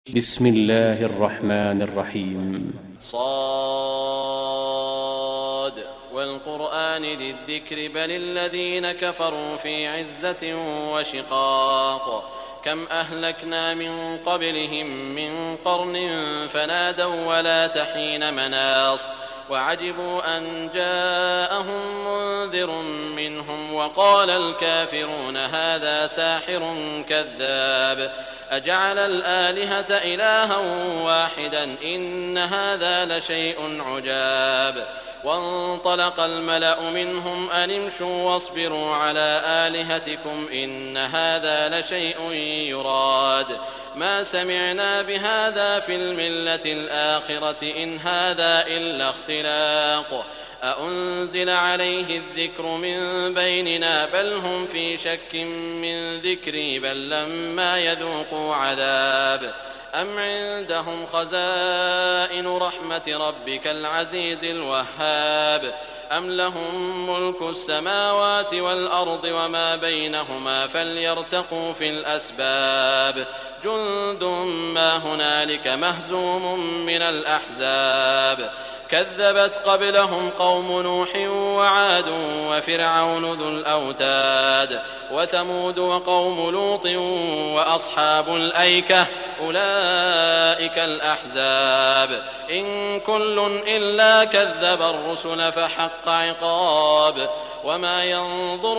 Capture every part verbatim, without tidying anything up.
بسم الله الرحمن الرحيم. صاد والقرآن ذي الذكر بل الذين كفروا في عزة وشقاق كم أهلكنا من قبلهم من قرن فنادوا ولا تحين مناص وعجبوا أن جاءهم منذر منهم وقال الكافرون هذا ساحر كذاب أجعل الآلهة إلها واحدا إن هذا لشيء عجاب وانطلق الملأ منهم أن امشوا واصبروا على آلهتكم إن هذا لشيء يراد ما سمعنا بهذا في الملة الآخرة إن هذا إلا اختلاق أأنزل عليه الذكر من بيننا بل هم في شك من ذكري بل لما يذوقوا عذاب أم عندهم خزائن رحمة ربك العزيز الوهاب أم لهم ملك السماوات والأرض وما بينهما فليرتقوا في الأسباب جند ما هنالك مهزوم من الأحزاب كذبت قبلهم قوم نوح وعاد وفرعون ذو الأوتاد وثمود وقوم لوط وأصحاب الأيكة أولئك الأحزاب إن كل إلا كذب الرسل فحق عقاب وما ينظر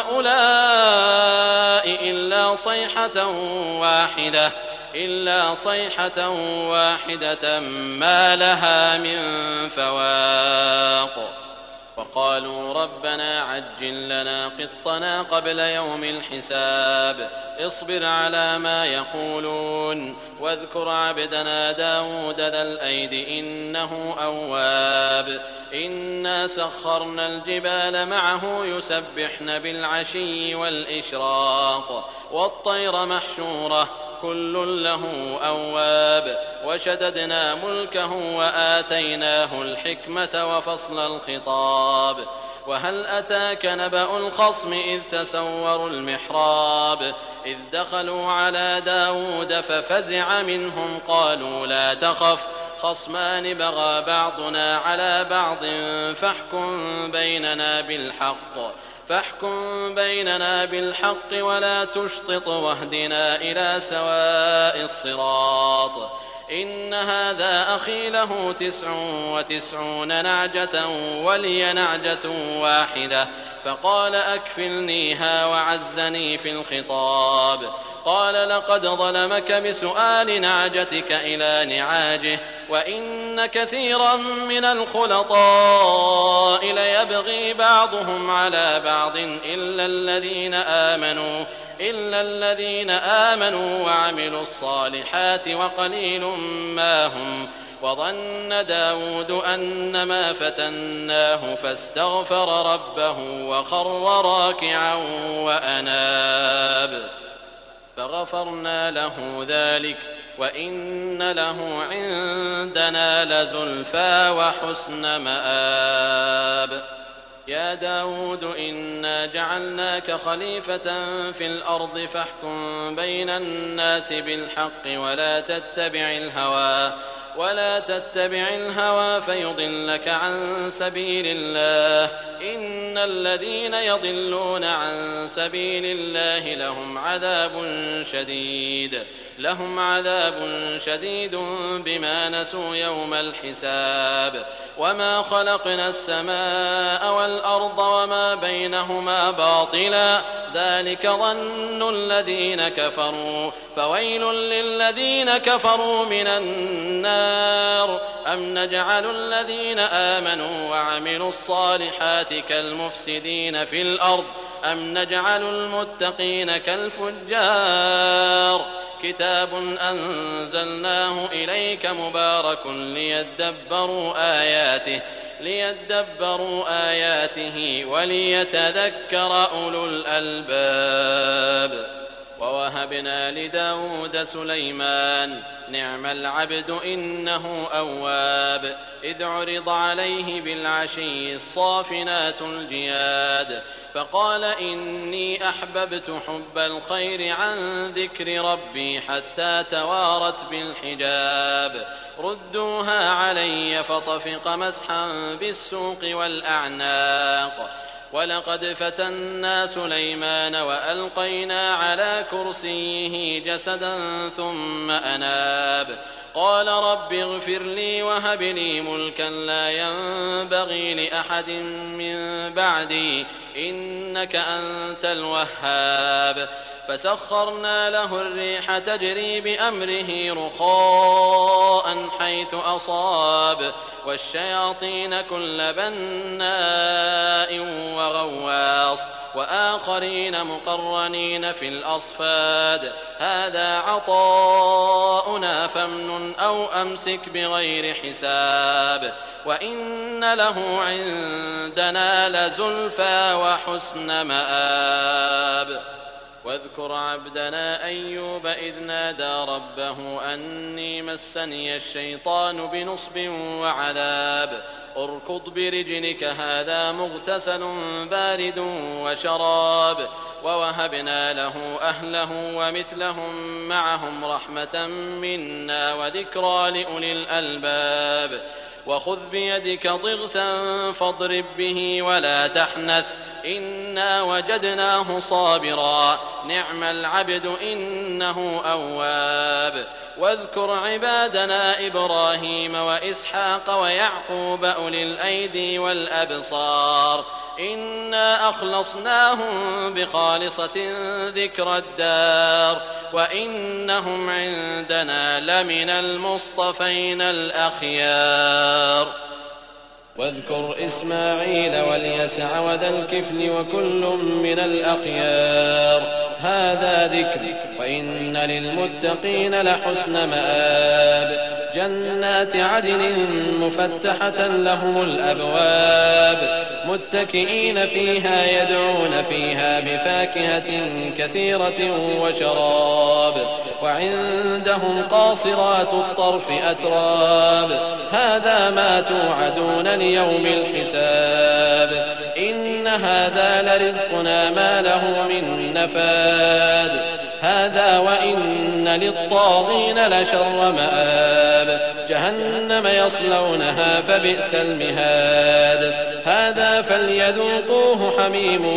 هؤلاء إلا صيحة واحدة إلا صيحة واحدة ما لها من فواق وقالوا ربنا عجل لنا قطنا قبل يوم الحساب اصبر على ما يقولون واذكر عبدنا داود ذا الأيد إنه أواب إنا سخرنا الجبال معه يسبحن بالعشي والإشراق والطير محشورة كل له أواب وشددنا ملكه وآتيناه الحكمة وفصل الخطاب وهل أتاك نبأ الخصم إذ تسوروا المحراب إذ دخلوا على داود ففزع منهم قالوا لا تخف خصمان بغى بعضنا على بعض فاحكم بيننا بالحق فاحكم بيننا بالحق ولا تشطط واهدنا إلى سواء الصراط إن هذا أخي له تسع وتسعون نعجة ولي نعجة واحدة فقال أكفلنيها وعزني في الخطاب قال لقد ظلمك بسؤال نعجتك إلى نعاجه وإن كثيرا من الخلطاء ليبغي بعضهم على بعض إلا الذين آمنوا إلا الذين آمنوا وعملوا الصالحات وقليل ما هم وظن داود أنما فتناه فاستغفر ربه وخر راكعا وأناب فغفرنا له ذلك وإن له عندنا لزلفى وحسن مآب يا داود إنا جعلناك خليفة في الأرض فاحكم بين الناس بالحق ولا تتبع الهوى ولا تتبع الهوى فيضلك عن سبيل الله إن الذين يضلون عن سبيل الله لهم عذاب شديد لهم عذاب شديد بما نسوا يوم الحساب وما خلقنا السماء والأرض وما بينهما باطلا ذلك ظن الذين كفروا فويل للذين كفروا من النار أم نجعل الذين آمنوا وعملوا الصالحات كالمفسدين في الأرض أم نجعل المتقين كالفجار كتاب أنزلناه إليك مبارك ليدبروا آياته ليدبروا آياته وليتذكر أولو الألباب ووهبنا لداود سليمان نعم العبد إنه أواب إذ عرض عليه بالعشي الصافنات الجياد فقال إني أحببت حب الخير عن ذكر ربي حتى توارت بالحجاب ردوها علي فطفق مسحا بالسوق والأعناق ولقد فتنا سليمان وألقينا على كرسيه جسدا ثم أناب قال رب اغفر لي وهب لي ملكا لا ينبغي لأحد من بعدي إنك أنت الوهاب فسخرنا له الريح تجري بأمره رخاء حيث أصاب والشياطين كل بناء وغواص وآخرين مقرنين في الأصفاد هذا عطاؤنا فامنن أو أمسك بغير حساب وإن له عندنا لزلفى وحسن مآب واذكر عبدنا أيوب إذ نادى ربه أني مسني الشيطان بنصب وعذاب اركض برجلك هذا مغتسل بارد وشراب ووهبنا له أهله ومثلهم معهم رحمة منا وذكرى لأولي الألباب وخذ بيدك ضغثا فاضرب به ولا تحنث إنا وجدناه صابرا نعم العبد إنه أواب واذكر عبادنا إبراهيم وإسحاق ويعقوب أولي الأيدي والأبصار إنا أخلصناهم بخالصة ذكر الدار وإنهم عندنا لمن المصطفين الأخيار واذكر إسماعيل واليسع وذا الكفل وكل من الأخيار هذا ذكر وإن للمتقين لحسن مآب جنات عدن مفتحة لهم الأبواب متكئين فيها يدعون فيها بفاكهة كثيرة وشراب وعندهم قاصرات الطرف أتراب هذا ما توعدون ليوم الحساب إن هذا لرزقنا ما له من نفاد هذا وإن للطاغين لشر مآب جهنم يصلونها فبئس المهاد هذا فليذوقوه حميم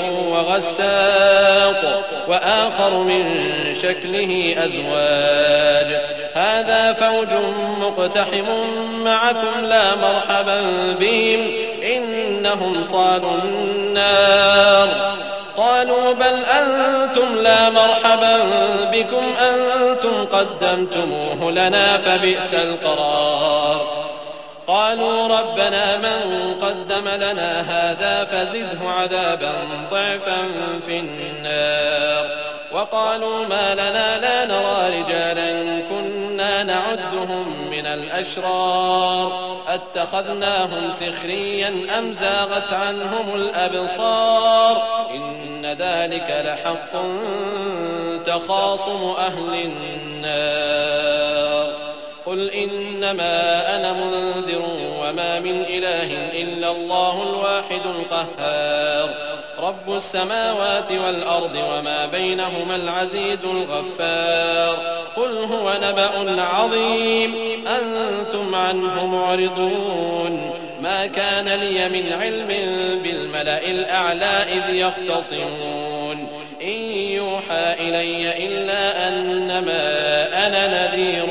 وغساق وآخر من شكله أزواج هذا فوج مقتحم معكم لا مرحبا بهم إنهم صالوا النار قالوا بل أنتم لا مرحبا بكم أنتم قدمتموه لنا فبئس القرار قالوا ربنا من قدم لنا هذا فزده عذابا ضعفا في النار وقالوا ما لنا لا نرى رجالا كنا نعدهم من الأشرار أتخذناهم سخريا أم زاغت عنهم الأبصار إن ذلك لحق تخاصم أهل النار قل إنما أنا منذر وما من إله إلا الله الواحد القهار رب السماوات والأرض وما بينهما العزيز الغفار قل هو نبأ عظيم أنتم عنه معرضون ما كان لي من علم بالملأ الأعلى إذ يختصمون إن يوحى إلي إلا أنما أنا نذير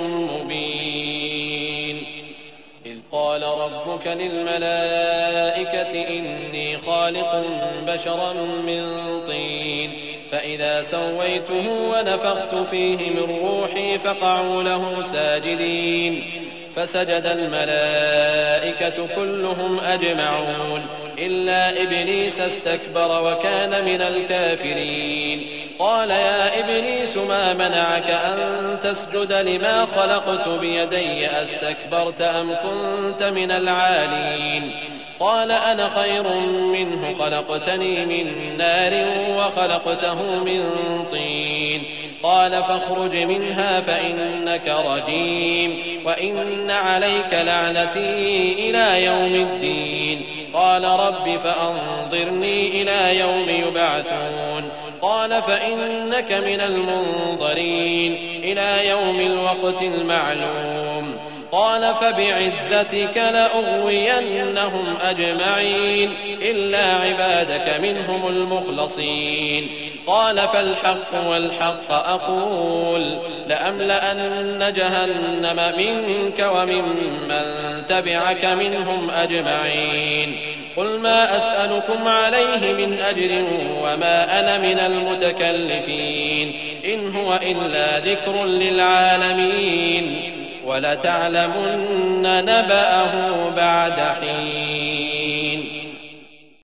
مبين إذ قال ربك للملائكة إني خالق بشرا من طين فإذا سويته ونفخت فيه من روحي فقعوا له ساجدين فسجد الملائكة كلهم أجمعون إلا إبليس استكبر وكان من الكافرين قال يا إبليس ما منعك أن تسجد لما خلقت بيدي أستكبرت أم كنت من العالين قال أنا خير منه خلقتني من نار وخلقته من طين قال فاخرج منها فإنك رجيم وإن عليك لعنتي إلى يوم الدين قال رب فأنظرني إلى يوم يبعثون قال فإنك من المنظرين إلى يوم الوقت المعلوم قال فبعزتك لأغوينهم أجمعين إلا عبادك منهم المخلصين قال فالحق والحق أقول لأملأن جهنم منك وممن تبعك منهم أجمعين قل ما أسألكم عليه من أجر وما أنا من المتكلفين إن هو إلا ذكر للعالمين ولتعلمن نبأه بعد حين.